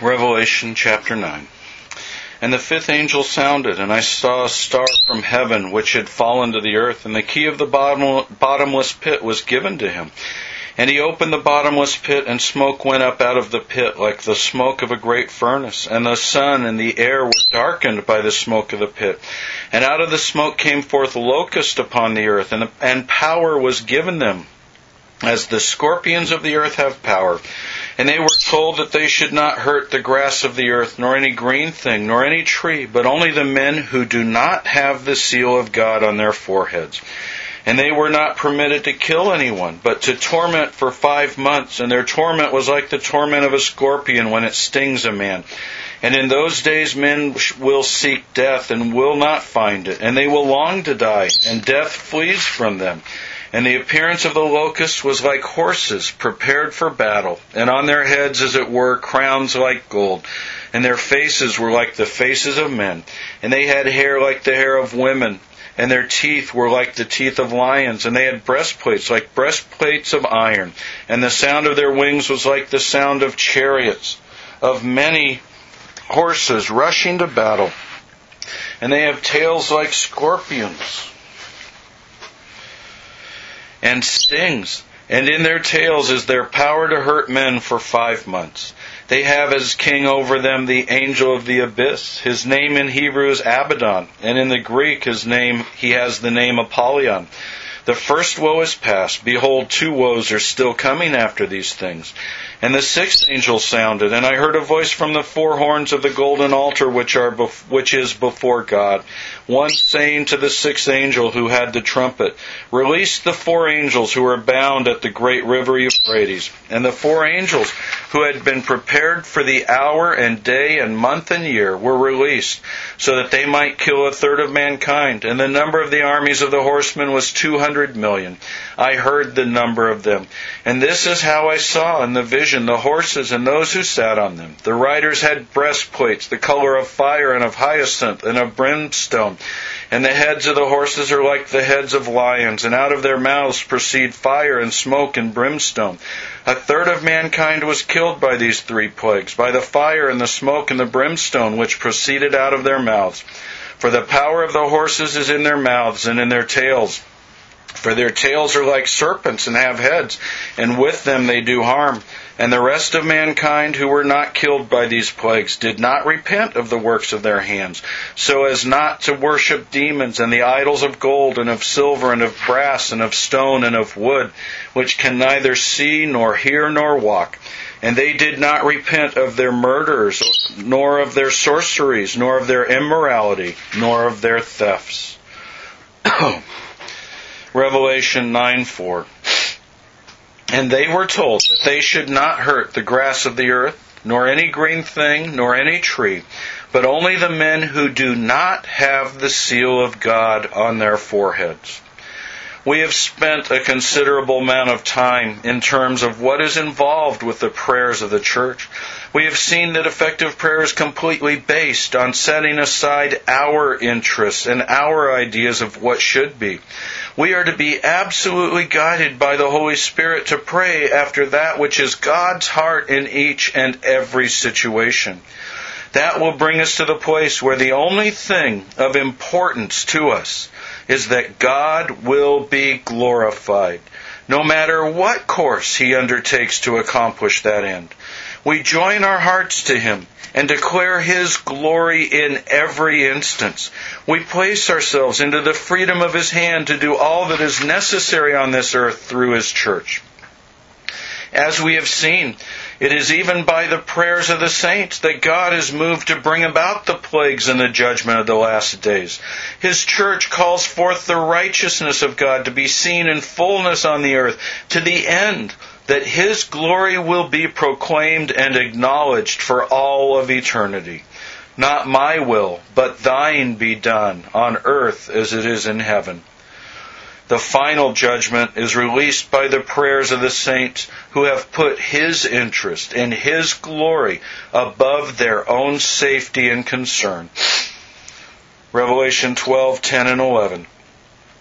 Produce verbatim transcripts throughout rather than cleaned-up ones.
Revelation chapter nine. And the fifth angel sounded, and I saw a star from heaven, which had fallen to the earth, and the key of the bottom, bottomless pit was given to him. And he opened the bottomless pit, and smoke went up out of the pit, like the smoke of a great furnace. And the sun and the air were darkened by the smoke of the pit. And out of the smoke came forth locusts upon the earth, and, and power was given them, as the scorpions of the earth have power. And they were told that they should not hurt the grass of the earth, nor any green thing, nor any tree, but only the men who do not have the seal of God on their foreheads. And they were not permitted to kill anyone, but to torment for five months. And their torment was like the torment of a scorpion when it stings a man. And in those days men will seek death and will not find it. And they will long to die, and death flees from them. And the appearance of the locusts was like horses prepared for battle, and on their heads, as it were, crowns like gold. And their faces were like the faces of men. And they had hair like the hair of women, and their teeth were like the teeth of lions. And they had breastplates like breastplates of iron. And the sound of their wings was like the sound of chariots, of many horses rushing to battle. And they have tails like scorpions, and stings, and in their tails is their power to hurt men for five months. They have as king over them the angel of the abyss. His name in Hebrew is Abaddon, and in the Greek his name he has the name Apollyon. The first woe is past. Behold, two woes are still coming after these things. And the sixth angel sounded, and I heard a voice from the four horns of the golden altar which are bef- which is before God, one saying to the sixth angel who had the trumpet, Release the four angels who are bound at the great river Euphrates. And the four angels who had been prepared for the hour and day and month and year were released, so that they might kill a third of mankind. And the number of the armies of the horsemen was two hundred million. I heard the number of them. And this is how I saw in the vision the horses and those who sat on them. The riders had breastplates, the color of fire and of hyacinth and of brimstone. And the heads of the horses are like the heads of lions, and out of their mouths proceed fire and smoke and brimstone. A third of mankind was killed by these three plagues, by the fire and the smoke and the brimstone which proceeded out of their mouths. For the power of the horses is in their mouths and in their tails. For their tails are like serpents and have heads, and with them they do harm. And the rest of mankind who were not killed by these plagues did not repent of the works of their hands, so as not to worship demons and the idols of gold and of silver and of brass and of stone and of wood, which can neither see nor hear nor walk. And they did not repent of their murders, nor of their sorceries, nor of their immorality, nor of their thefts. Revelation nine four. And they were told that they should not hurt the grass of the earth, nor any green thing, nor any tree, but only the men who do not have the seal of God on their foreheads. We have spent a considerable amount of time in terms of what is involved with the prayers of the church. We have seen that effective prayer is completely based on setting aside our interests and our ideas of what should be. We are to be absolutely guided by the Holy Spirit to pray after that which is God's heart in each and every situation. That will bring us to the place where the only thing of importance to us is that God will be glorified, no matter what course He undertakes to accomplish that end. We join our hearts to Him and declare His glory in every instance. We place ourselves into the freedom of His hand to do all that is necessary on this earth through His church. As we have seen, it is even by the prayers of the saints that God is moved to bring about the plagues and the judgment of the last days. His church calls forth the righteousness of God to be seen in fullness on the earth, to the end that His glory will be proclaimed and acknowledged for all of eternity. Not my will, but Thine be done on earth as it is in heaven. The final judgment is released by the prayers of the saints who have put His interest and His glory above their own safety and concern. Revelation twelve ten and eleven.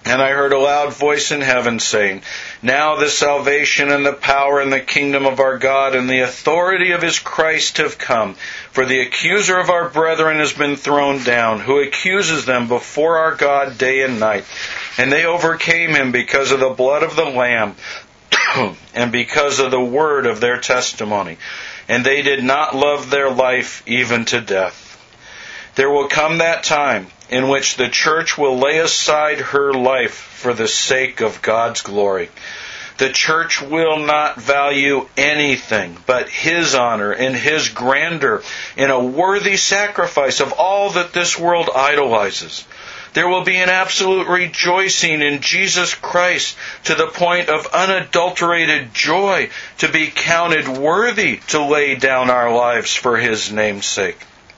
And I heard a loud voice in heaven saying, Now the salvation and the power and the kingdom of our God and the authority of his Christ have come. For the accuser of our brethren has been thrown down, who accuses them before our God day and night. And they overcame him because of the blood of the Lamb and because of the word of their testimony. And they did not love their life even to death. There will come that time in which the church will lay aside her life for the sake of God's glory. The church will not value anything but his honor and his grandeur in a worthy sacrifice of all that this world idolizes. There will be an absolute rejoicing in Jesus Christ to the point of unadulterated joy to be counted worthy to lay down our lives for his name's sake.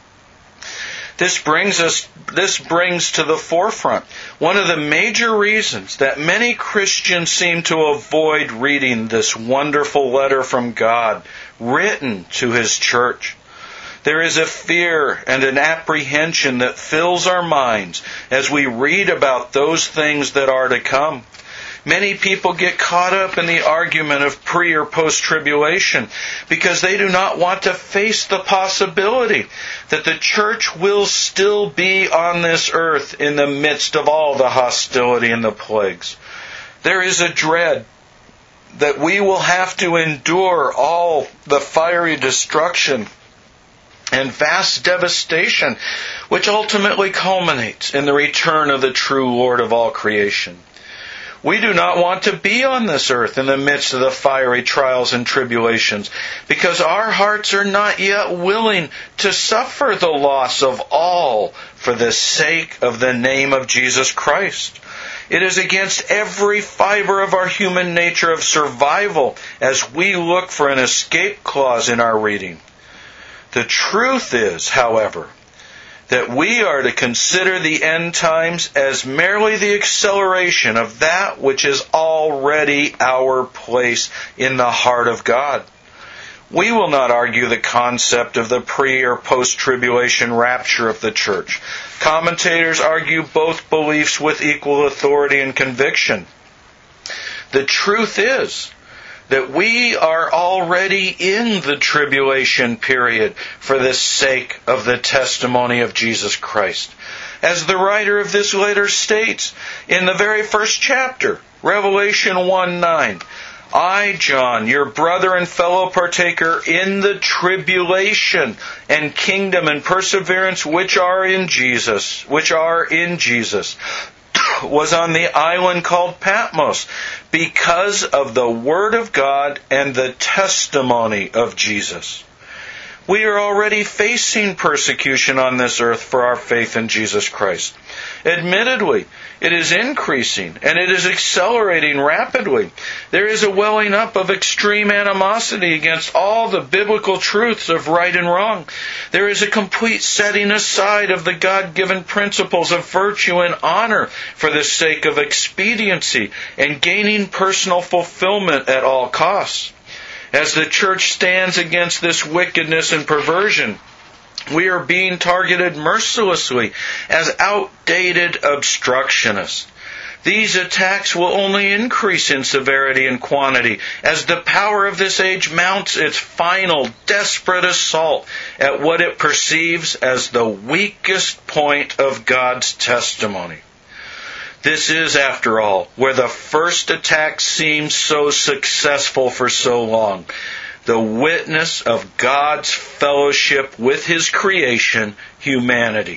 This brings us, this brings to the forefront one of the major reasons that many Christians seem to avoid reading this wonderful letter from God written to his church. There is a fear and an apprehension that fills our minds as we read about those things that are to come. Many people get caught up in the argument of pre- or post-tribulation because they do not want to face the possibility that the church will still be on this earth in the midst of all the hostility and the plagues. There is a dread that we will have to endure all the fiery destruction and vast devastation which ultimately culminates in the return of the true Lord of all creation. We do not want to be on this earth in the midst of the fiery trials and tribulations because our hearts are not yet willing to suffer the loss of all for the sake of the name of Jesus Christ. It is against every fiber of our human nature of survival as we look for an escape clause in our reading. The truth is, however, that we are to consider the end times as merely the acceleration of that which is already our place in the heart of God. We will not argue the concept of the pre- or post-tribulation rapture of the church. Commentators argue both beliefs with equal authority and conviction. The truth is that we are already in the tribulation period for the sake of the testimony of Jesus Christ. As the writer of this letter states in the very first chapter, Revelation one nine, I, John, your brother and fellow partaker in the tribulation and kingdom and perseverance which are in Jesus, which are in Jesus, was on the island called Patmos because of the Word of God and the testimony of Jesus. We are already facing persecution on this earth for our faith in Jesus Christ. Admittedly, it is increasing and it is accelerating rapidly. There is a welling up of extreme animosity against all the biblical truths of right and wrong. There is a complete setting aside of the God-given principles of virtue and honor for the sake of expediency and gaining personal fulfillment at all costs. As the church stands against this wickedness and perversion, we are being targeted mercilessly as outdated obstructionists. These attacks will only increase in severity and quantity as the power of this age mounts its final desperate assault at what it perceives as the weakest point of God's testimony. This is, after all, where the first attack seemed so successful for so long. The witness of God's fellowship with His creation, humanity.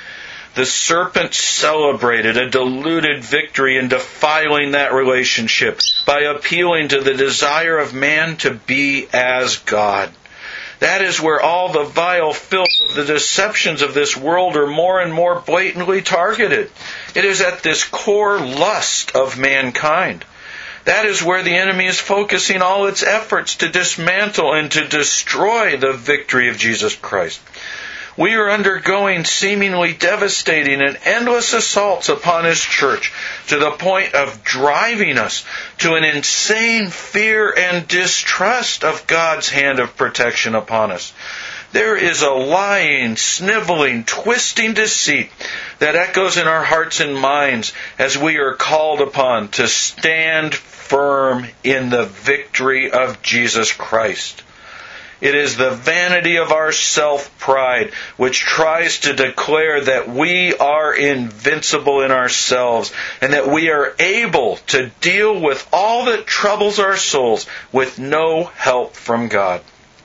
The serpent celebrated a deluded victory in defiling that relationship by appealing to the desire of man to be as God. That is where all the vile filth of the deceptions of this world are more and more blatantly targeted. It is at this core lust of mankind. That is where the enemy is focusing all its efforts to dismantle and to destroy the victory of Jesus Christ. We are undergoing seemingly devastating and endless assaults upon His church to the point of driving us to an insane fear and distrust of God's hand of protection upon us. There is a lying, sniveling, twisting deceit that echoes in our hearts and minds as we are called upon to stand firm in the victory of Jesus Christ. It is the vanity of our self-pride which tries to declare that we are invincible in ourselves and that we are able to deal with all that troubles our souls with no help from God.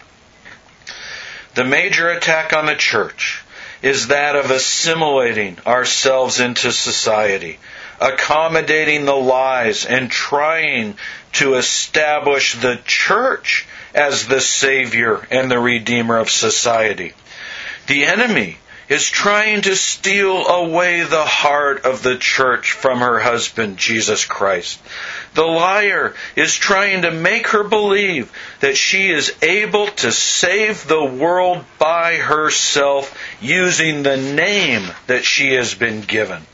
The major attack on the church is that of assimilating ourselves into society, accommodating the lies, and trying to establish the church as the Savior and the Redeemer of society. The enemy is trying to steal away the heart of the church from her husband, Jesus Christ. The liar is trying to make her believe that she is able to save the world by herself using the name that she has been given.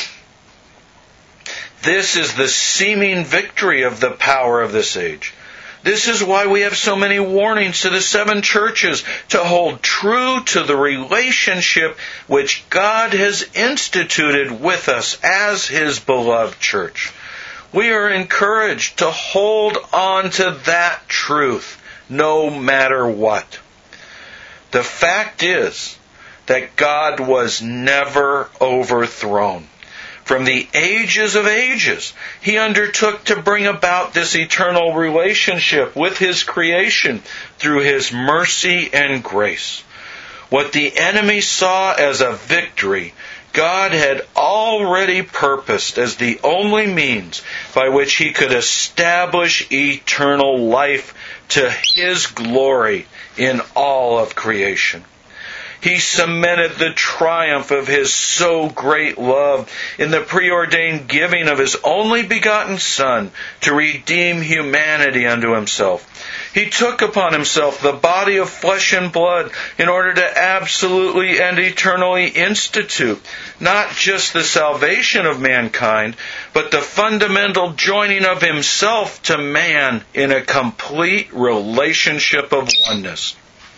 This is the seeming victory of the power of this age. This is why we have so many warnings to the seven churches to hold true to the relationship which God has instituted with us as His beloved church. We are encouraged to hold on to that truth no matter what. The fact is that God was never overthrown. From the ages of ages, He undertook to bring about this eternal relationship with His creation through His mercy and grace. What the enemy saw as a victory, God had already purposed as the only means by which He could establish eternal life to His glory in all of creation. He cemented the triumph of His so great love in the preordained giving of His only begotten Son to redeem humanity unto Himself. He took upon Himself the body of flesh and blood in order to absolutely and eternally institute not just the salvation of mankind, but the fundamental joining of Himself to man in a complete relationship of oneness.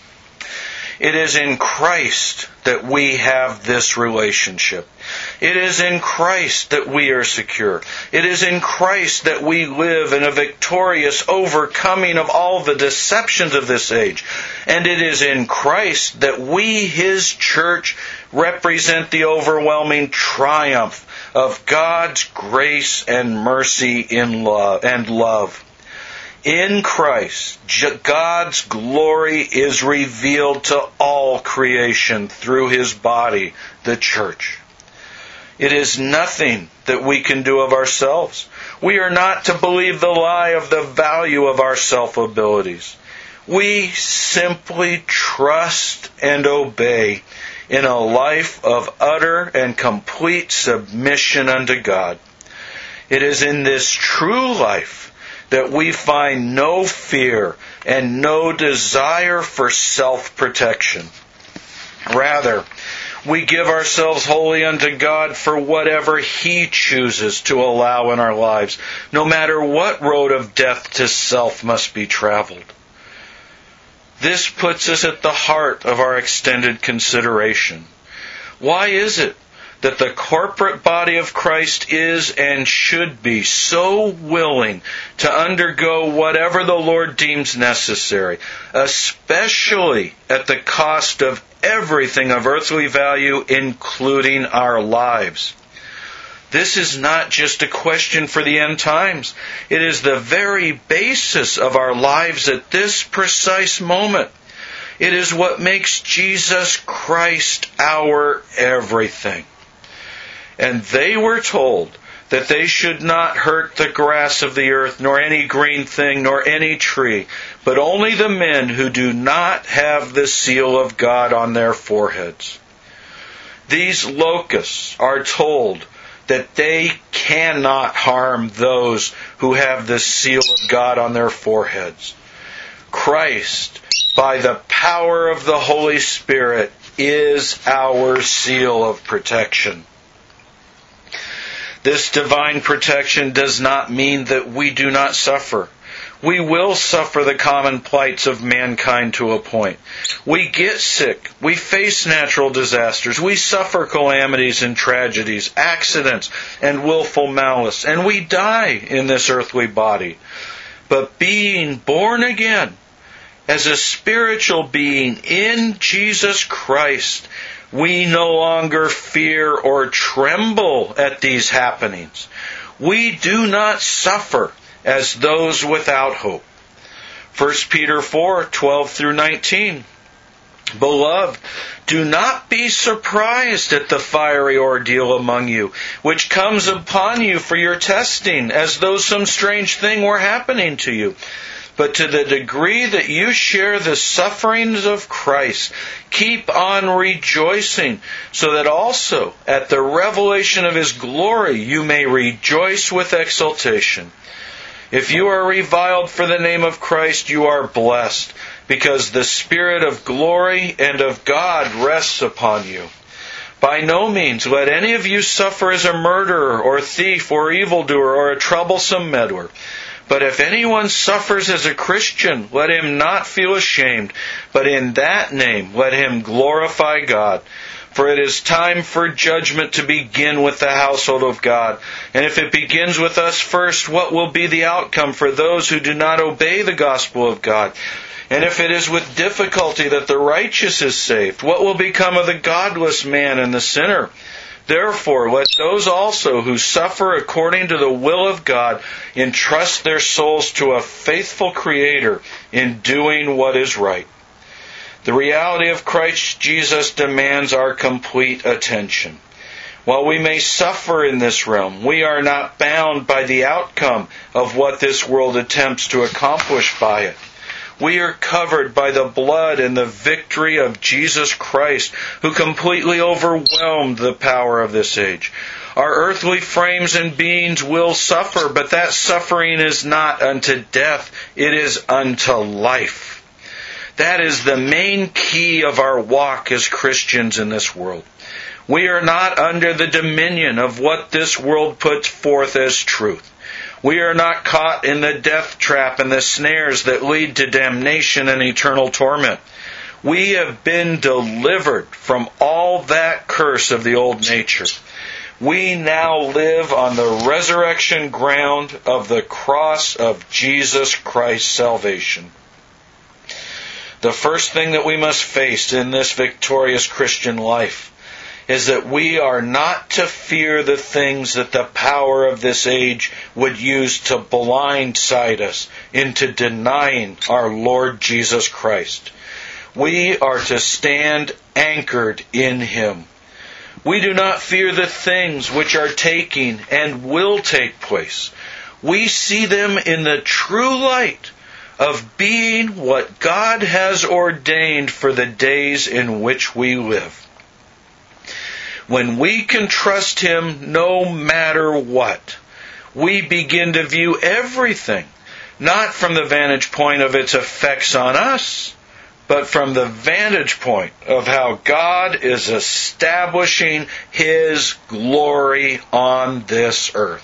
It is in Christ that we have this relationship. It is in Christ that we are secure. It is in Christ that we live in a victorious overcoming of all the deceptions of this age. And it is in Christ that we, His church, represent the overwhelming triumph of God's grace and mercy in love and love. In Christ, God's glory is revealed to all creation through His body, the church. It is nothing that we can do of ourselves. We are not to believe the lie of the value of our self-abilities. We simply trust and obey in a life of utter and complete submission unto God. It is in this true life that we find no fear and no desire for self-protection. Rather, we give ourselves wholly unto God for whatever He chooses to allow in our lives, no matter what road of death to self must be traveled. This puts us at the heart of our extended consideration. Why is it that the corporate body of Christ is and should be so willing to undergo whatever the Lord deems necessary, especially at the cost of everything of earthly value, including our lives? This is not just a question for the end times. It is the very basis of our lives at this precise moment. It is what makes Jesus Christ our everything. And they were told that they should not hurt the grass of the earth, nor any green thing, nor any tree, but only the men who do not have the seal of God on their foreheads. These locusts are told that they cannot harm those who have the seal of God on their foreheads. Christ, by the power of the Holy Spirit, is our seal of protection. This divine protection does not mean that we do not suffer. We will suffer the common plights of mankind to a point. We get sick. We face natural disasters. We suffer calamities and tragedies, accidents and willful malice. And we die in this earthly body. But being born again, as a spiritual being in Jesus Christ, we no longer fear or tremble at these happenings. We do not suffer as those without hope. First Peter four, twelve through nineteen. Beloved, do not be surprised at the fiery ordeal among you, which comes upon you for your testing, as though some strange thing were happening to you. But to the degree that you share the sufferings of Christ, keep on rejoicing, so that also at the revelation of His glory you may rejoice with exultation. If you are reviled for the name of Christ, you are blessed, because the Spirit of glory and of God rests upon you. By no means let any of you suffer as a murderer or thief or evildoer or a troublesome meddler. But if anyone suffers as a Christian, let him not feel ashamed, but in that name let him glorify God. For it is time for judgment to begin with the household of God. And if it begins with us first, what will be the outcome for those who do not obey the gospel of God? And if it is with difficulty that the righteous is saved, what will become of the godless man and the sinner? Therefore, let those also who suffer according to the will of God entrust their souls to a faithful Creator in doing what is right. The reality of Christ Jesus demands our complete attention. While we may suffer in this realm, we are not bound by the outcome of what this world attempts to accomplish by it. We are covered by the blood and the victory of Jesus Christ, who completely overwhelmed the power of this age. Our earthly frames and beings will suffer, but that suffering is not unto death, it is unto life. That is the main key of our walk as Christians in this world. We are not under the dominion of what this world puts forth as truth. We are not caught in the death trap and the snares that lead to damnation and eternal torment. We have been delivered from all that curse of the old nature. We now live on the resurrection ground of the cross of Jesus Christ's salvation. The first thing that we must face in this victorious Christian life is that we are not to fear the things that the power of this age would use to blindside us into denying our Lord Jesus Christ. We are to stand anchored in Him. We do not fear the things which are taking and will take place. We see them in the true light of being what God has ordained for the days in which we live. When we can trust Him no matter what, we begin to view everything, not from the vantage point of its effects on us, but from the vantage point of how God is establishing His glory on this earth.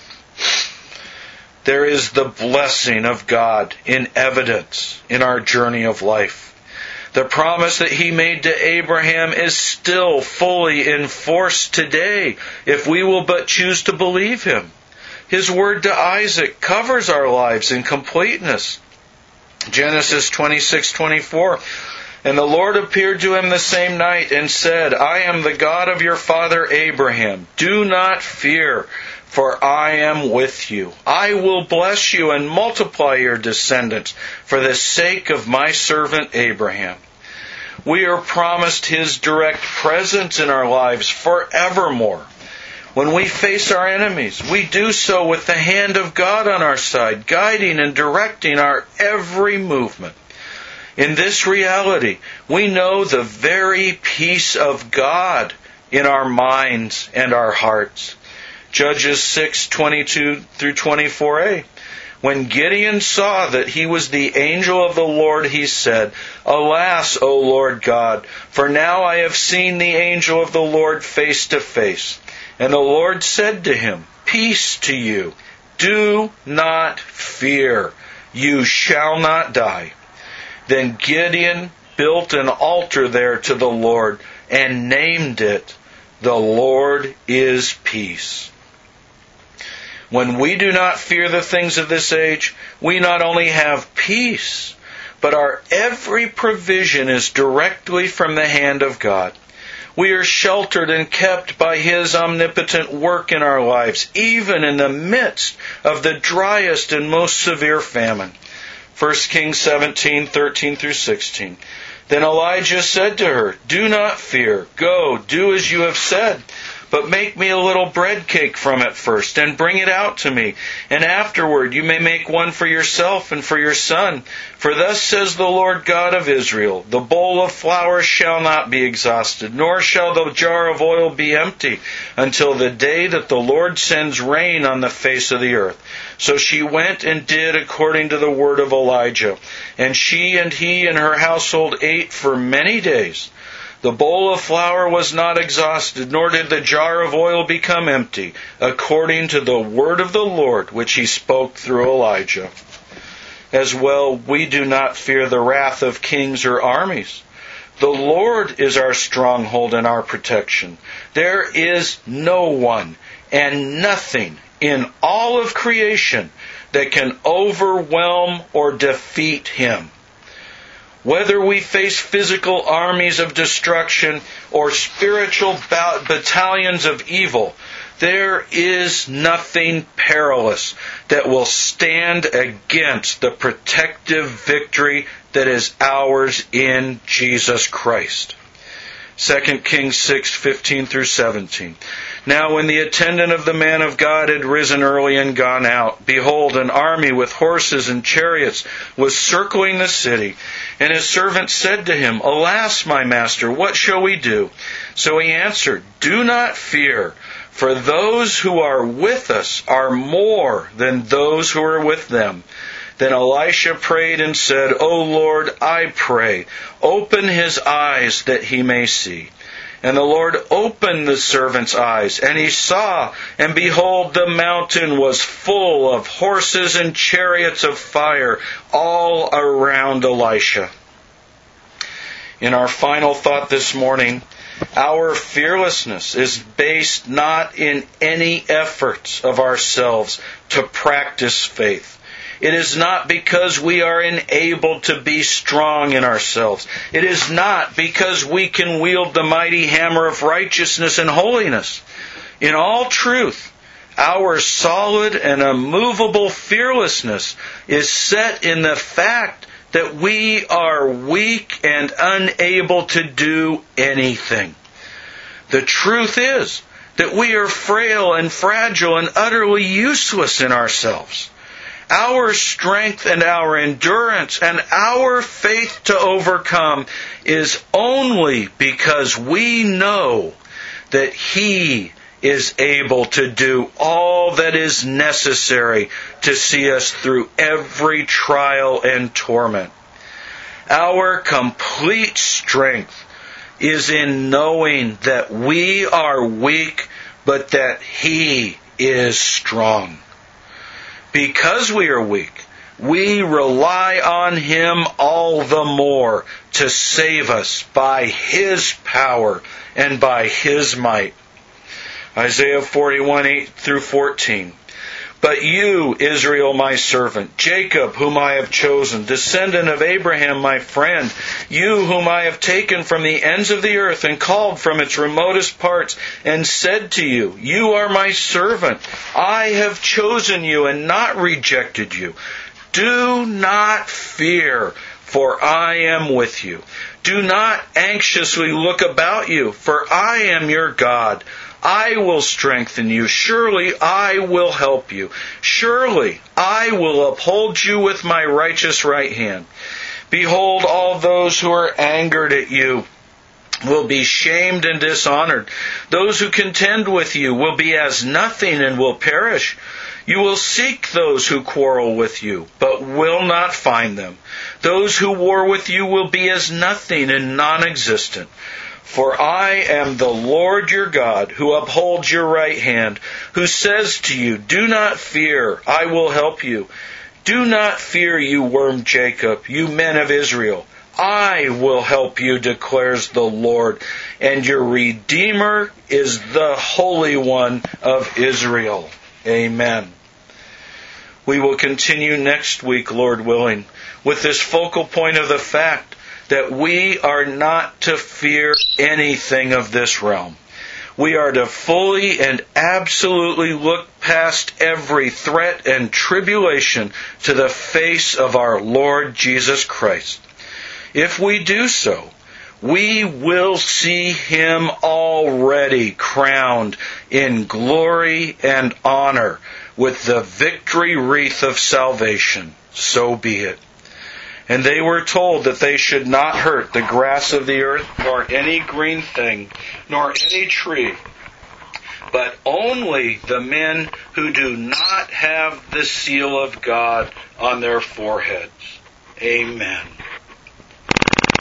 There is the blessing of God in evidence in our journey of life. The promise that He made to Abraham is still fully in force today if we will but choose to believe Him. His word to Isaac covers our lives in completeness. Genesis twenty-six twenty-four. And the Lord appeared to him the same night and said, I am the God of your father Abraham. Do not fear, for I am with you. I will bless you and multiply your descendants for the sake of my servant Abraham. We are promised His direct presence in our lives forevermore. When we face our enemies, we do so with the hand of God on our side, guiding and directing our every movement. In this reality, we know the very peace of God in our minds and our hearts. Judges six twenty-two through twenty-four a. When Gideon saw that he was the angel of the Lord, he said, Alas, O Lord God, for now I have seen the angel of the Lord face to face. And the Lord said to him, Peace to you. Do not fear. You shall not die. Then Gideon built an altar there to the Lord and named it, The Lord is Peace. When we do not fear the things of this age, we not only have peace, but our every provision is directly from the hand of God. We are sheltered and kept by His omnipotent work in our lives, even in the midst of the driest and most severe famine. First Kings seventeen, thirteen through sixteen. Then Elijah said to her, Do not fear. Go, do as you have said. But make me a little bread cake from it first, and bring it out to me. And afterward you may make one for yourself and for your son. For thus says the Lord God of Israel, The bowl of flour shall not be exhausted, nor shall the jar of oil be empty, until the day that the Lord sends rain on the face of the earth. So she went and did according to the word of Elijah. And she and he and her household ate for many days. The bowl of flour was not exhausted, nor did the jar of oil become empty, according to the word of the Lord, which He spoke through Elijah. As well, we do not fear the wrath of kings or armies. The Lord is our stronghold and our protection. There is no one and nothing in all of creation that can overwhelm or defeat Him. Whether we face physical armies of destruction or spiritual battalions of evil, there is nothing perilous that will stand against the protective victory that is ours in Jesus Christ. Second Kings six, fifteen through seventeen. Now when the attendant of the man of God had risen early and gone out, behold, an army with horses and chariots was circling the city. And his servant said to him, Alas, my master, what shall we do? So he answered, Do not fear, for those who are with us are more than those who are with them. Then Elisha prayed and said, O Lord, I pray, open his eyes that he may see. And the Lord opened the servant's eyes, and he saw, and behold, the mountain was full of horses and chariots of fire all around Elisha. In our final thought this morning, our fearlessness is based not in any efforts of ourselves to practice faith. It is not because we are enabled to be strong in ourselves. It is not because we can wield the mighty hammer of righteousness and holiness. In all truth, our solid and immovable fearlessness is set in the fact that we are weak and unable to do anything. The truth is that we are frail and fragile and utterly useless in ourselves. Our strength and our endurance and our faith to overcome is only because we know that He is able to do all that is necessary to see us through every trial and torment. Our complete strength is in knowing that we are weak, but that He is strong. Because we are weak, we rely on Him all the more to save us by His power and by His might. Isaiah forty-one, eight through fourteen. But you, Israel, my servant, Jacob, whom I have chosen, descendant of Abraham, my friend, you whom I have taken from the ends of the earth and called from its remotest parts, and said to you, You are my servant. I have chosen you and not rejected you. Do not fear, for I am with you. Do not anxiously look about you, for I am your God. I will strengthen you. Surely I will help you. Surely I will uphold you with my righteous right hand. Behold, all those who are angered at you will be shamed and dishonored. Those who contend with you will be as nothing and will perish. You will seek those who quarrel with you, but will not find them. Those who war with you will be as nothing and non-existent. For I am the Lord your God, who upholds your right hand, who says to you, do not fear, I will help you. Do not fear, you worm Jacob, you men of Israel. I will help you, declares the Lord, and your Redeemer is the Holy One of Israel. Amen. We will continue next week, Lord willing, with this focal point of the fact that we are not to fear anything of this realm. We are to fully and absolutely look past every threat and tribulation to the face of our Lord Jesus Christ. If we do so, we will see Him already crowned in glory and honor with the victory wreath of salvation. So be it. And they were told that they should not hurt the grass of the earth, nor any green thing, nor any tree, but only the men who do not have the seal of God on their foreheads. Amen.